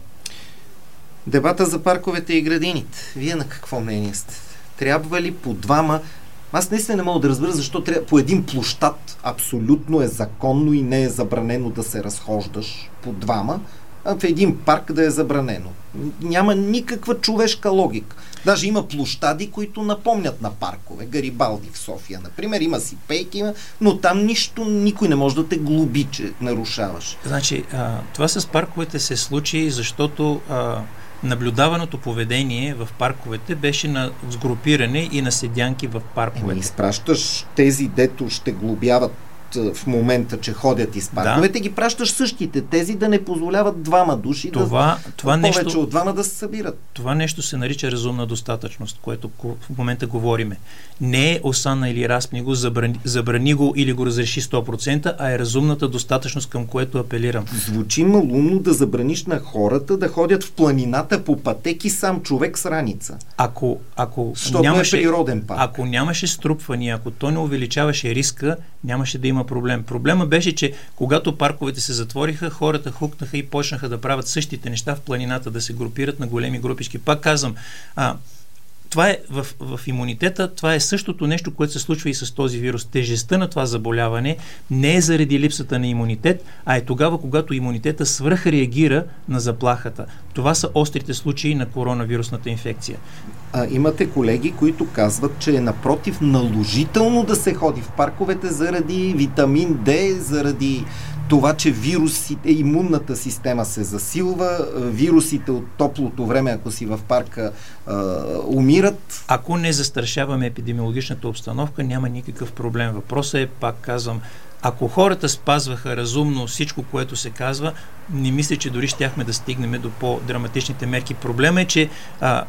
Дебата за парковете и градините. Вие на какво мнение сте? Трябва ли по двама? Аз наистина не мога да разбера защо трябва по един площад абсолютно е законно и не е забранено да се разхождаш по двама, а в един парк да е забранено. Няма никаква човешка логика. Даже има площади, които напомнят на паркове. Гарибалди в София, например, има си пейки, но там нищо, никой не може да те глоби, че нарушаваш. Значи, а, това с парковете се случи, защото а, наблюдаваното поведение в парковете беше на сгрупиране и на седянки в парковете. Еми, изпращаш тези, дето ще глобяват в момента, че ходят из парковете, да. Ги пращаш същите, тези да не позволяват двама души това, да това повече нещо, от двама да се събират. Това нещо се нарича разумна достатъчност, което в момента говориме. Не е Осана или Распниго, забрани, забрани го или го разреши сто процента, а е разумната достатъчност, към което апелирам. Звучи малумно да забраниш на хората да ходят в планината по пътеки сам човек с раница. Ако, ако, нямаше, е природен парк. Ако нямаше струпвания, ако то не увеличаваше риска, нямаше да има проблем. Проблема беше, че когато парковете се затвориха, хората хукнаха и почнаха да правят същите неща в планината, да се групират на големи групички. Пак казвам, а, това е в, в имунитета, това е същото нещо, което се случва и с този вирус. Тежестта на това заболяване не е заради липсата на имунитет, а е тогава, когато имунитета свръхреагира на заплахата. Това са острите случаи на коронавирусната инфекция. А, имате колеги, които казват, че е напротив наложително да се ходи в парковете заради витамин Д, заради това, че вирусите, имунната система се засилва, вирусите от топлото време, ако си в парка, а, умират. Ако не застрашаваме епидемиологичната обстановка, няма никакъв проблем. Въпросът е, пак казвам, ако хората спазваха разумно всичко, което се казва, не мисля, че дори щяхме да стигнем до по-драматичните мерки. Проблема е, че а,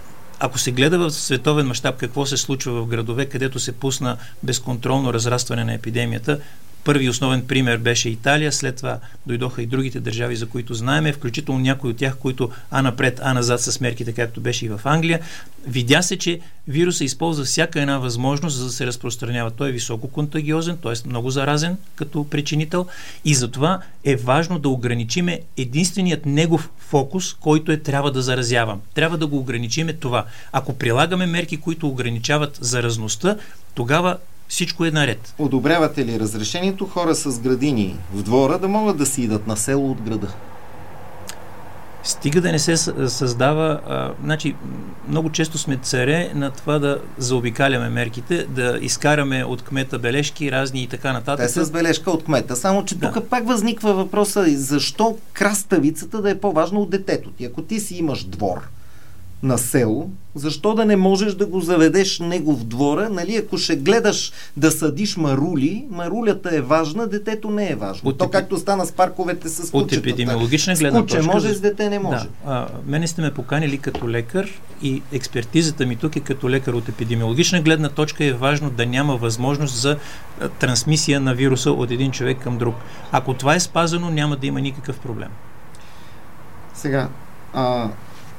ако се гледа в световен мащаб какво се случва в градове, където се пусна безконтролно разрастване на епидемията, първи основен пример беше Италия, след това дойдоха и другите държави, за които знаеме, включително някои от тях, които а напред, а назад с мерките, както беше и в Англия. Видя се, че вируса използва всяка една възможност за да се разпространява. Той е високо контагиозен, т.е. много заразен като причинител и затова е важно да ограничиме единственият негов фокус, който е трябва да заразявам. Трябва да го ограничиме това. Ако прилагаме мерки, които ограничават заразността, тогава всичко е наред. Одобрявате ли разрешението хора с градини в двора да могат да си идат на село от града? Стига да не се създава... А, значи, много често сме царе на това да заобикаляме мерките, да изкараме от кмета бележки, разни и така нататък. Те с бележка от кмета. Само, че да. Тук пак възниква въпроса, защо краставицата да е по-важна от детето ти? Ако ти си имаш двор на село, защо да не можеш да го заведеш него в двора? Нали, ако ще гледаш да съдиш марули, марулята е важна, детето не е важно. От То епи... както стана с парковете с кучетата. От епидемиологична гледна точка. С куче може, с дете не може. Да. А, мене сте ме поканили като лекар и експертизата ми тук е като лекар от епидемиологична гледна точка е важно да няма възможност за а, трансмисия на вируса от един човек към друг. Ако това е спазено, няма да има никакъв проблем. Сега, а...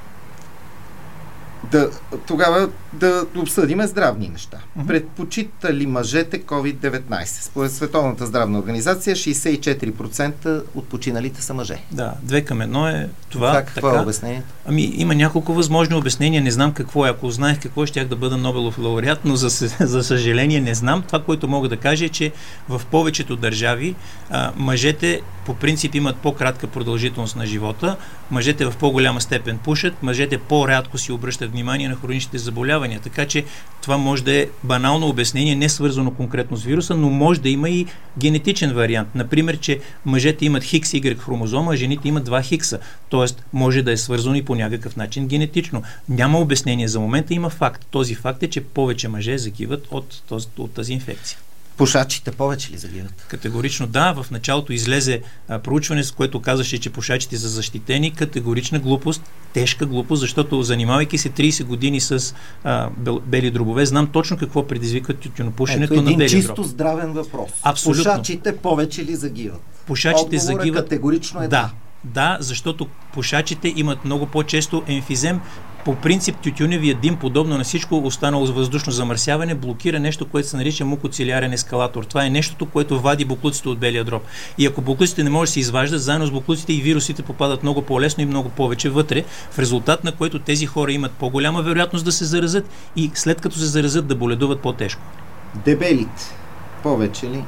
Да, тогава да обсъдиме здравни неща. Uh-huh. Предпочита ли мъжете ковид деветнайсет? Според Световната здравна организация шейсет и четири процента от починалите са мъже. Да, две към едно е това. Това какво така. е обяснението? Ами има няколко възможни обяснения, не знам какво е. Ако знаех какво, щях да бъда Нобелов лауреат, но за, за съжаление не знам. Това, което мога да кажа е, че в повечето държави а, мъжете по принцип имат по-кратка продължителност на живота, мъжете в по-голяма степен пушат, мъжете по-рядко си обръщат внимание на хроничните заболявания. Така че това може да е банално обяснение, не свързано конкретно с вируса, но може да има и генетичен вариант. Например, че мъжете имат Хикс Y хромозома, а жените имат два Хикса. Тоест, може да е свързано и по някакъв начин генетично. Няма обяснение за момента, има факт. Този факт е, че повече мъже загиват от, от тази инфекция. Пушачите повече ли загиват? Категорично да. В началото излезе а, проучване, с което казваше, че пушачите са защитени. Категорична глупост, тежка глупост, защото занимавайки се трийсет години с а, бел, бели дробове, знам точно какво предизвиква тютюнопушенето на бели дроб. Един чисто здравен въпрос. Абсолютно. Пушачите повече ли загиват? Пушачите Отговорът загиват. Категорично е да. Да, да, защото пушачите имат много по-често емфизем. По принцип тютюневия дим, подобно на всичко останало с въздушно замърсяване, блокира нещо, което се нарича мукоцилиарен ескалатор. Това е нещото, което вади боклуците от белия дроб. И ако боклуците не може да се изваждат, заедно с боклуците и вирусите попадат много по-лесно и много повече вътре, в резултат на което тези хора имат по-голяма вероятност да се заразят и след като се заразят да боледуват по-тежко. Дебелите повече ли?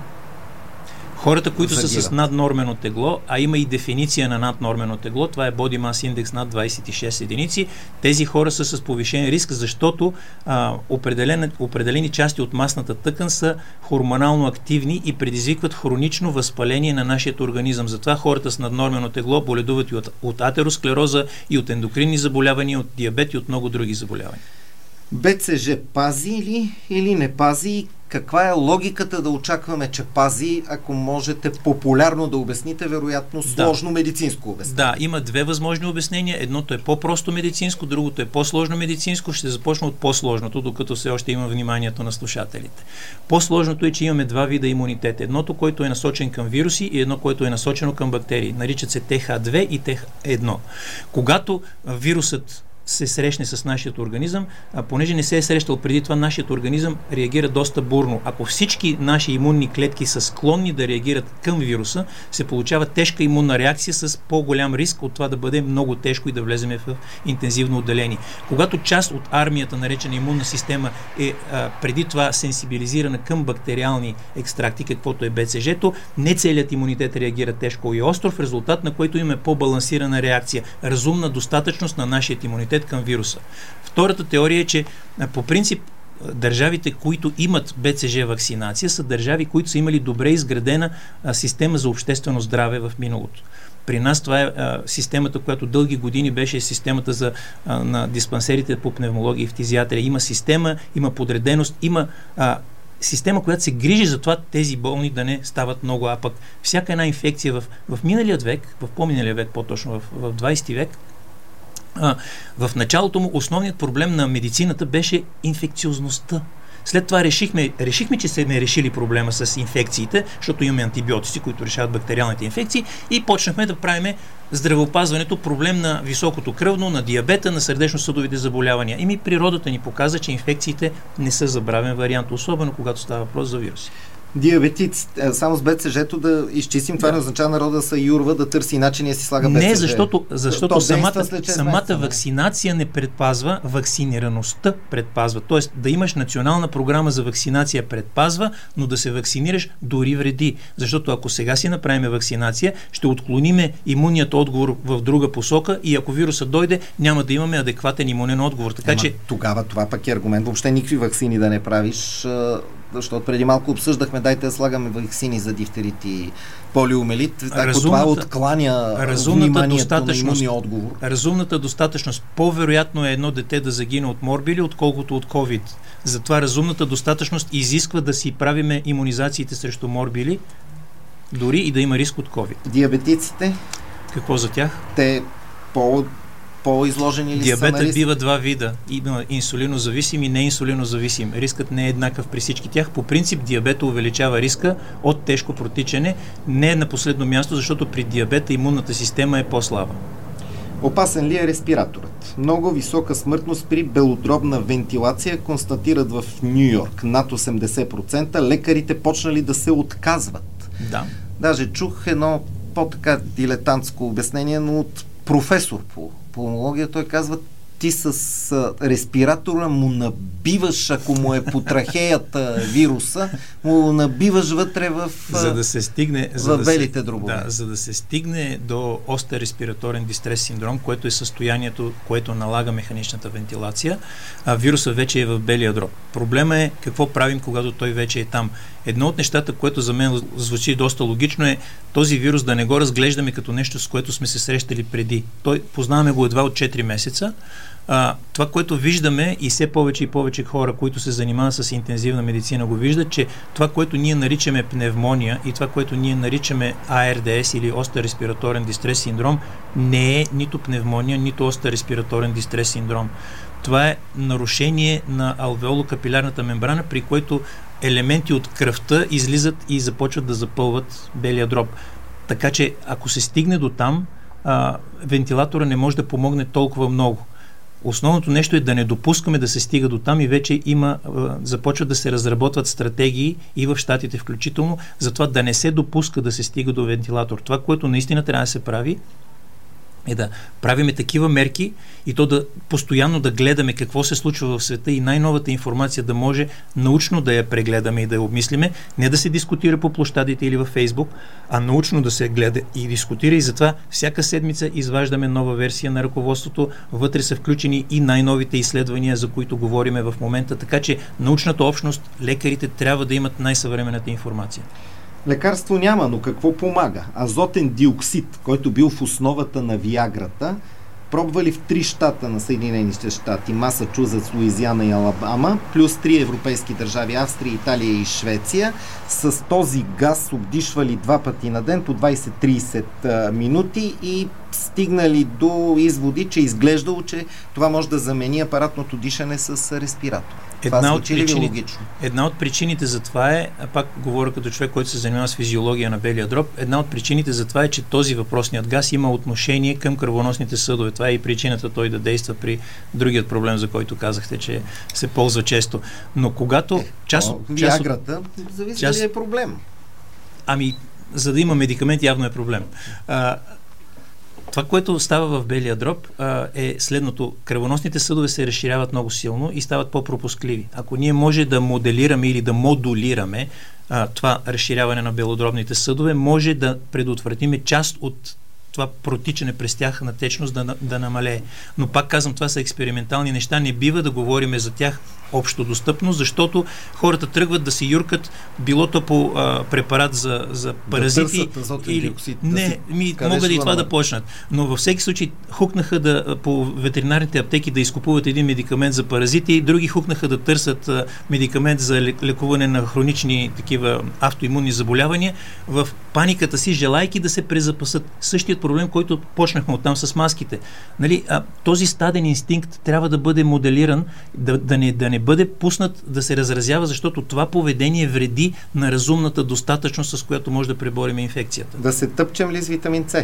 Хората, които загиват. Са с наднормено тегло, а има и дефиниция на наднормено тегло, това е Body Mass Index над двайсет и шест единици, тези хора са с повишен риск, защото а, определени, определени части от масната тъкан са хормонално активни и предизвикват хронично възпаление на нашия организъм. Затова хората с наднормено тегло боледуват и от, от атеросклероза, и от ендокринни заболявания, от диабет и от много други заболявания. БЦЖ пази ли или не пази? Каква е логиката да очакваме, че пази, ако можете популярно да обясните, вероятно сложно да. медицинско обяснение? Да, има две възможни обяснения. Едното е по-просто медицинско, другото е по-сложно медицинско. Ще започна от по-сложното, докато все още има вниманието на слушателите. По-сложното е, че имаме два вида имунитет. Едното, което е насочен към вируси, и едно, което е насочено към бактерии. Наричат се Т Х две и Т Х едно. Когато вирусът се срещне с нашия организъм, а понеже не се е срещал преди това, нашият организъм реагира доста бурно. Ако всички наши имунни клетки са склонни да реагират към вируса, се получава тежка имунна реакция с по-голям риск от това да бъде много тежко и да влеземе в интензивно отделение. Когато част от армията, наречена имунна система, е а, преди това сенсибилизирана към бактериални екстракти, каквото е БЦЖ-то, не целият имунитет реагира тежко и остро, в резултат на което имаме по-балансирана реакция, разумна достатъчност на нашия имунитет към вируса. Втората теория е, че по принцип държавите, които имат БЦЖ вакцинация, са държави, които са имали добре изградена а, система за обществено здраве в миналото. При нас това е а, системата, която дълги години беше системата за, а, на диспансерите по пневмология и фтизиатрия. Има система, има подреденост, има а, система, която се грижи за това тези болни да не стават много, а пък всяка една инфекция в, в миналият век, в по-миналия век, по-точно в, в двайсети век, А, в началото му основният проблем на медицината беше инфекциозността. След това решихме, решихме, че сме решили проблема с инфекциите, защото имаме антибиотици, които решават бактериалните инфекции, и почнахме да правим здравеопазването проблем на високото кръвно, на диабета, на сърдечно-съдовите заболявания. И ми природата ни показа, че инфекциите не са забравен вариант, особено когато става въпрос за вируси. Диабетици, само с БЦЖ-то да изчистим, това да. Не означава народа да се юрва, да търси начин и си слага БЦЖ. Не, защото, защото самата, самата месеца, вакцинация не предпазва, вакцинираността предпазва. Тоест да имаш национална програма за вакцинация предпазва, но да се вакцинираш дори вреди. Защото ако сега си направим вакцинация, ще отклониме имунният отговор в друга посока и ако вирусът дойде, няма да имаме адекватен имунен отговор. Така Ама, че тогава това пък е аргумент. Въобще никакви вакцини да не правиш. защото преди малко обсъждахме, дайте да слагаме ваксини за дифтерит и полиомелит, ако разумната, това откланя вниманието на имунния отговор. Разумната достатъчност. По-вероятно е едно дете да загине от морбили, отколкото от COVID. Затова разумната достатъчност изисква да си правиме имунизациите срещу морбили, дори и да има риск от COVID. Диабетиците? Какво за тях? Те по по-изложени ли Диабетът са на риск? бива два вида. Има инсулинозависим и неинсулинозависим. Рискът не е еднакъв при всички тях. По принцип диабета увеличава риска от тежко протичане. Не е на последно място, защото при диабета имунната система е по-слаба. Опасен ли е респираторът? Много висока смъртност при белодробна вентилация констатират в Ню Йорк. Над осемдесет процента лекарите почнали да се отказват. Да. Даже чух едно по-така дилетантско обяснение, но от професор по пулмология, той казва, ти с а, респиратора му набиваш, ако му е по трахеята вируса, му набиваш вътре в, а, за да се стигне, в за да белите се, дробове. Да, за да се стигне до остър респираторен дистрес синдром, което е състоянието, което налага механичната вентилация, а вируса вече е в белия дроб. Проблема е какво правим, когато той вече е там. Едно от нещата, което за мен звучи доста логично, е този вирус да не го разглеждаме като нещо, с което сме се срещали преди. Той познаваме го едва от четири месеца. А, това, което виждаме и все повече и повече хора, които се занимават с интензивна медицина, го виждат, че това, което ние наричаме пневмония и това, което ние наричаме А Р Д С или остър респираторен дистрес синдром, не е нито пневмония, нито остър респираторен дистрес синдром. Това е нарушение на алвеолокапилярната мембрана, при което елементи от кръвта излизат и започват да запълват белия дроб. Така че, ако се стигне до там, а, вентилатора не може да помогне толкова много. Основното нещо е да не допускаме да се стига до там и вече има, а, започват да се разработват стратегии и в щатите включително, за това да не се допуска да се стига до вентилатор. Това, което наистина трябва да се прави, е да правиме такива мерки и то да постоянно да гледаме какво се случва в света и най-новата информация да може научно да я прегледаме и да я обмислиме, не да се дискутира по площадите или във Фейсбук, а научно да се гледа и дискутира, и затова всяка седмица изваждаме нова версия на ръководството, вътре са включени и най-новите изследвания, за които говориме в момента, така че научната общност, лекарите трябва да имат най-съвременната информация. Лекарство няма, но какво помага? Азотен диоксид, който бил в основата на Виаграта, пробвали в три щата на Съединените щати, Масачузетс, Луизиана и Алабама, плюс три европейски държави, Австрия, Италия и Швеция. С този газ обдишвали два пъти на ден по двайсет до трийсет минути и стигнали до изводи, че изглеждало, че това може да замени апаратното дишане с респиратор. Една от, причини, една от причините за това е, а пак говоря като човек, който се занимава с физиология на белия дроб, една от причините за това е, че този въпросният газ има отношение към кръвоносните съдове. Това е и причината той да действа при другият проблем, за който казахте, че се ползва често. Но когато е, част от... Виаграта, зависи част, ли е проблем? Ами, за да има медикамент, явно е проблем. А, Това, което става в белия дроб, а, е следното. Кръвоносните съдове се разширяват много силно и стават по-пропускливи. Ако ние може да моделираме или да модулираме а, това разширяване на белодробните съдове, може да предотвратиме част от това протичане през тях на течност да, да намалее. Но пак казвам, това са експериментални неща, не бива да говорим за тях общо достъпно, защото хората тръгват да се юркат, било то по а, препарат за, за паразити, да или... диоксид, не, да ми, могат и това да почнат. Но във всеки случай хукнаха да, по ветеринарните аптеки да изкупуват един медикамент за паразити, други хукнаха да търсят а, медикамент за лекуване на хронични такива автоимунни заболявания, в паниката си, желайки да се презапасат. Същият проблем, който почнахме оттам с маските. Нали, а, този стаден инстинкт трябва да бъде моделиран, да, да, не, да не бъде пуснат да се разразява, защото това поведение вреди на разумната достатъчност, с която може да преборим инфекцията. Да се тъпчем ли с витамин С?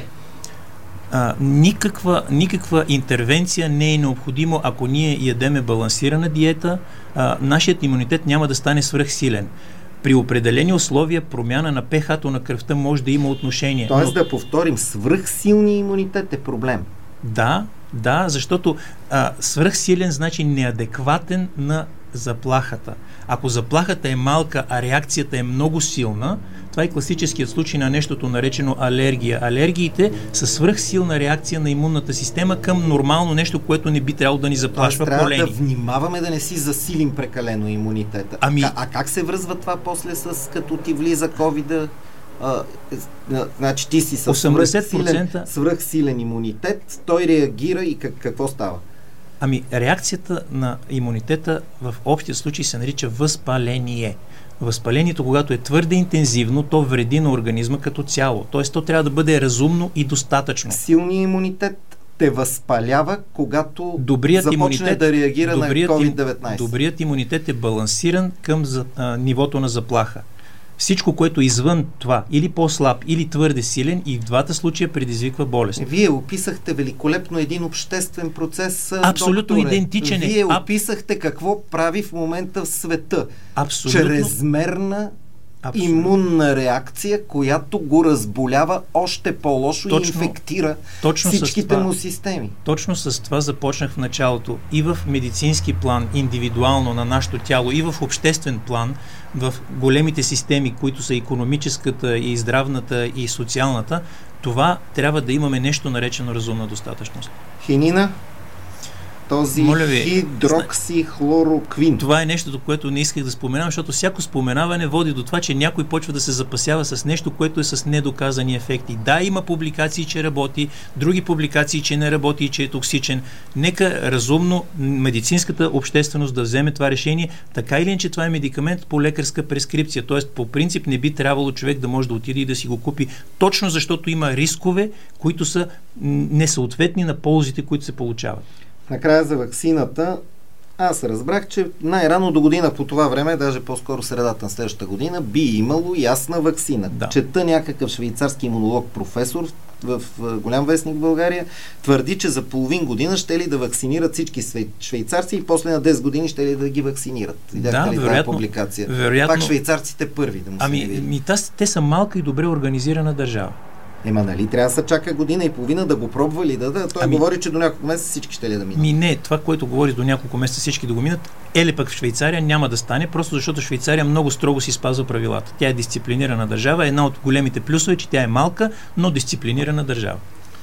А, никаква, никаква интервенция не е необходимо, ако ние ядеме балансирана диета, а, нашият имунитет няма да стане свръхсилен. При определени условия промяна на пH-то на кръвта може да има отношение. Тоест но... да повторим, свръхсилния имунитет е проблем. Да, да, защото а, свръхсилен значи неадекватен на заплахата. Ако заплахата е малка, а реакцията е много силна, Това е класическият случай на нещото наречено алергия. Алергиите са свръхсилна реакция на имунната система към нормално нещо, което не би трябвало да ни заплашва полени. Трябва да внимаваме да не си засилим прекалено имунитета. Ами... А, а как се връзва това после с като ти влиза ковида? А, значи ти си с свръхсилен, свръхсилен имунитет, той реагира и как, какво става? Ами реакцията на имунитета в общия случай се нарича възпаление. Възпалението, когато е твърде интензивно, то вреди на организма като цяло. Тоест, то трябва да бъде разумно и достатъчно. Силният имунитет те възпалява, когато добрият започне имунитет, да реагира на ковид деветнайсет. Добрият имунитет е балансиран към за, а, нивото на заплаха. Всичко, което извън това, или по-слаб, или твърде силен, и в двата случая предизвиква болест. Вие описахте великолепно един обществен процес. Абсолютно докторе. идентичен е. Вие описахте какво прави в момента в света. Абсолютно. Чрезмерна Абсолютно. имунна реакция, която го разболява още по-лошо точно, и инфектира точно всичките това, му системи. Точно с това започнах в началото. И в медицински план, индивидуално на нашето тяло, и в обществен план, в големите системи, които са икономическата, и здравната, и социалната, това трябва да имаме нещо наречено разумна достатъчност. Хинина? Този ви, хидроксихлороквин. Това е нещото, което не исках да споменавам, защото всяко споменаване води до това, че някой почва да се запасява с нещо, което е с недоказани ефекти. Да, има публикации, че работи, други публикации, че не работи и че е токсичен. Нека разумно медицинската общественост да вземе това решение. Така или иначе, това е медикамент по лекарска прескрипция. Тоест, по принцип не би трябвало човек да може да отиде и да си го купи, точно защото има рискове, които са несъответни на ползите, които се получават. Накрая за ваксината, аз разбрах, че най-рано до година по това време, даже по-скоро средата на следващата година, би имало ясна ваксина. Да. Чета някакъв швейцарски имунолог професор в, в голям вестник в България, твърди, че за половин година ще ли да вакцинират всички швейцарци и после на десет години ще ли да ги вакцинират. Да, ли вероятно, публикация? вероятно. Пак швейцарците първи да му ами, се ми, те са малка и добре организирана държава. Ема, нали, трябва да се чака година и половина да го пробва ли да да. Той ами, говори, че до няколко месеца всички ще ли да минат. Ми не, това, което говори до няколко месеца всички да го минат, е ли пък в Швейцария няма да стане, просто защото Швейцария много строго си спазва правилата. Тя е дисциплинирана държава. Една от големите плюсове е, че тя е малка, но дисциплинирана държава.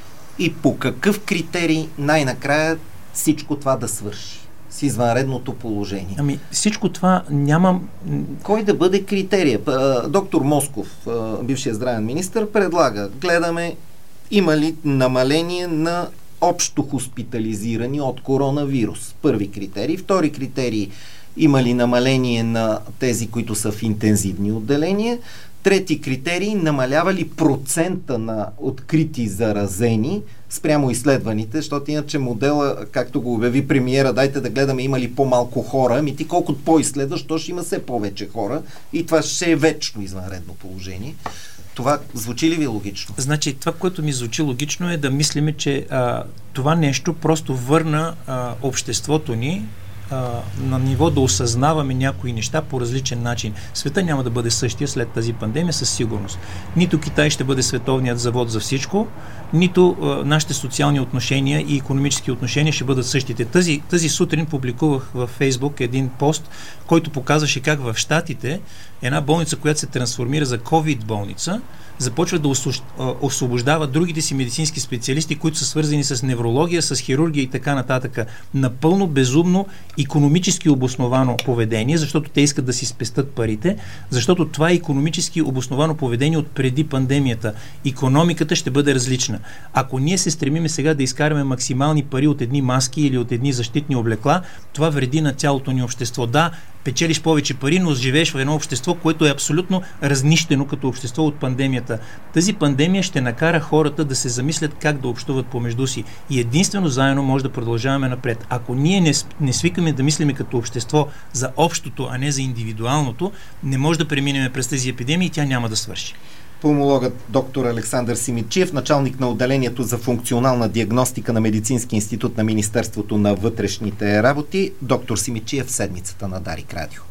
И по какъв критерий най-накрая всичко това да свърши с извънредното положение? Ами всичко това нямам... Кой да бъде критерия? Доктор Москов, бившият здравен министър, предлага, гледаме има ли намаление на общо хоспитализирани от коронавирус. Първи критерий. Втори критерий, има ли намаление на тези, които са в интензивни отделения. Трети критерий, намалява ли процента на открити заразени спрямо изследваните, защото иначе модела, както го обяви премиера, дайте да гледаме има ли по-малко хора, ами ти колкото по-изследваш, то ще има все повече хора и това ще е вечно извънредно положение. Това звучи ли ви логично? Значи, това, което ми звучи логично е да мислиме, че а, това нещо просто върна а, обществото ни на ниво да осъзнаваме някои неща по различен начин. Света няма да бъде същия след тази пандемия със сигурност. Нито Китай ще бъде световният завод за всичко, нито а, нашите социални отношения и икономически отношения ще бъдат същите. Тази, тази сутрин публикувах във Фейсбук един пост, който показваше как в Щатите една болница, която се трансформира за ковид болница, започва да освобождава другите си медицински специалисти, които са свързани с неврология, с хирургия и така нататък. Напълно безумно икономически обосновано поведение, защото те искат да си спестят парите, защото това е икономически обосновано поведение от преди пандемията. Икономиката ще бъде различна. Ако ние се стремиме сега да изкараме максимални пари от едни маски или от едни защитни облекла, това вреди на цялото ни общество. Да, печелиш повече пари, но живееш в едно общество, което е абсолютно разнищено като общество от пандемията. Тази пандемия ще накара хората да се замислят как да общуват помежду си. И единствено заедно може да продължаваме напред. Ако ние не, не свикаме да мислиме като общество за общото, а не за индивидуалното, не може да преминем през тази епидемия и тя няма да свърши. Пулмологът доктор Александър Симидчиев, началник на отделението за функционална диагностика на Медицински институт на Министерството на вътрешните работи. Доктор Симидчиев в седмицата на Дарик Радио.